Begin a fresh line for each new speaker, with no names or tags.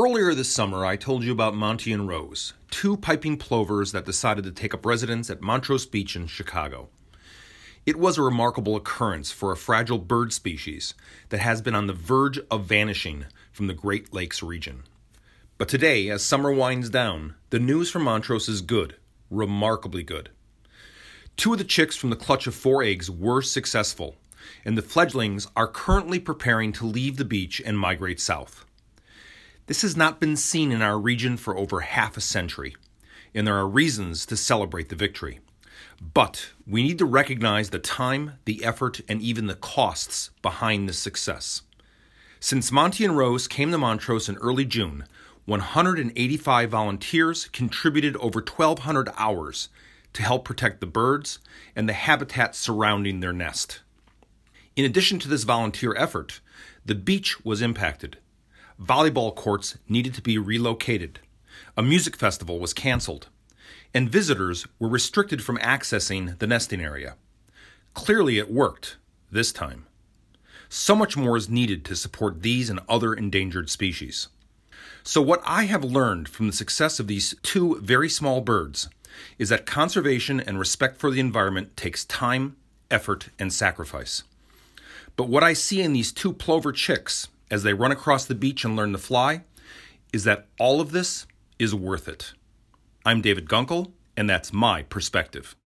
Earlier this summer, I told you about Monty and Rose, two piping plovers that decided to take up residence at Montrose Beach in Chicago. It was a remarkable occurrence for a fragile bird species that has been on the verge of vanishing from the Great Lakes region. But today, as summer winds down, the news from Montrose is good, remarkably good. Two of the chicks from the clutch of 4 eggs were successful, and the fledglings are currently preparing to leave the beach and migrate south. This has not been seen in our region for over half a century, and there are reasons to celebrate the victory. But we need to recognize the time, the effort, and even the costs behind this success. Since Monty and Rose came to Montrose in early June, 185 volunteers contributed over 1,200 hours to help protect the birds and the habitat surrounding their nest. In addition to this volunteer effort, the beach was impacted. Volleyball courts needed to be relocated. A music festival was canceled. And visitors were restricted from accessing the nesting area. Clearly it worked, this time. So much more is needed to support these and other endangered species. So what I have learned from the success of these two very small birds is that conservation and respect for the environment takes time, effort, and sacrifice. But what I see in these two plover chicks as they run across the beach and learn to fly is that all of this is worth it. I'm David Gunkel, and that's my perspective.